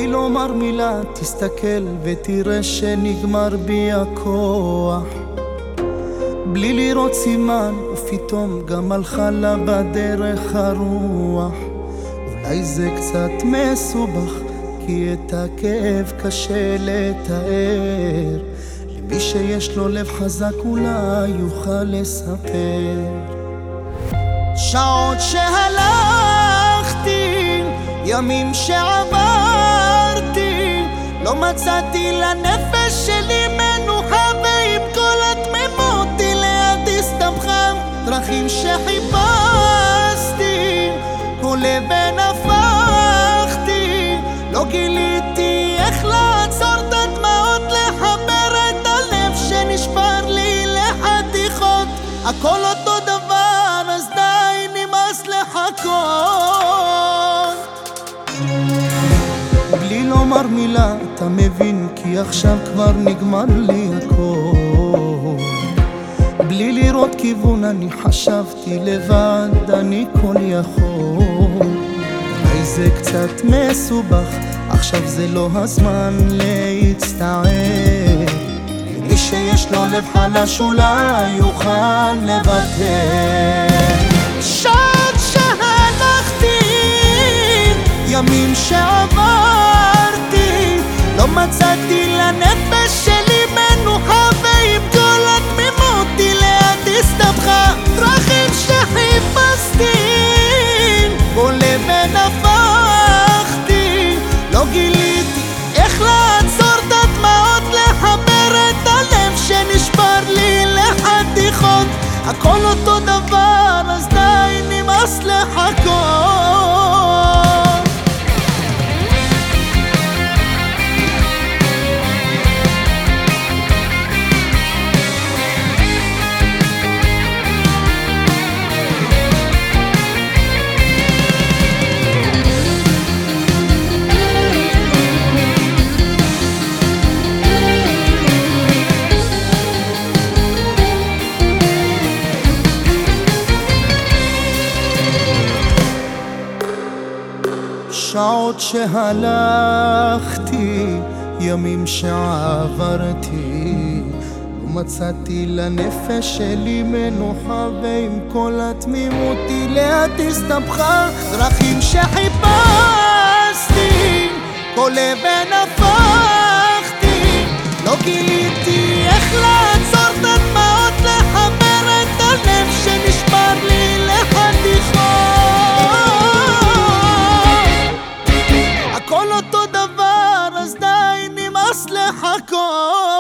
לומר מילה תסתכל ותראה שנגמר בי הכוח, בלי לראות סימן ופתאום גם הלכה לה בדרך הרוח. אולי זה קצת מסובך כי את הכאב קשה לתאר, למי שיש לו לב חזק אולי יוכל לספר. שעות שהלכתי, ימים שעברתי, לא מצאתי לנפש שלי מנוחה, ועם כל התמימות היא ליד הסתבכה. דרכים שחיפשתי, כל אבן הפכתי, לא גיליתי איך לעצור את הדמעות, לחבר את הלב שנשבר לי לחתיכות. הכל אותו דבר אז די נמאס לחכות. בלי לומר מילה אתה מבין כי עכשיו כבר נגמר לי הכל, בלי לראות כיוון אני חשבתי לבד אני כל יכול. אולי זה קצת מסובך עכשיו זה לא הזמן להצטער, למי שיש לו לב חלש אולי יוכל לוותר. שעות שהלכתי, ימים שעברתי, לא מצאתי לנפש שלי מנוחה, ועם כל התמימות היא ליד הסתבכה. דרכים שחיפשתי, כל אבן הפכתי, לא גיליתי איך לעצור את הדמעות, לחבר את הלב שנשבר לי לחתיכות. הכל אותו דבר אז די נמאס לחכות. שעות שהלכתי, ימים שעברתי, לא מצאתי לנפש שלי מנוחה, ועם כל התמימות היא לאט הסתבכה. דרכים שחיפשתי, כל אבן הפכתי, לא גיליתי איך לעצור את הדמעות, לחבר את הלב שנשבר לי לחתיכות. הכל אותו דבר אז די נמאס לחכות.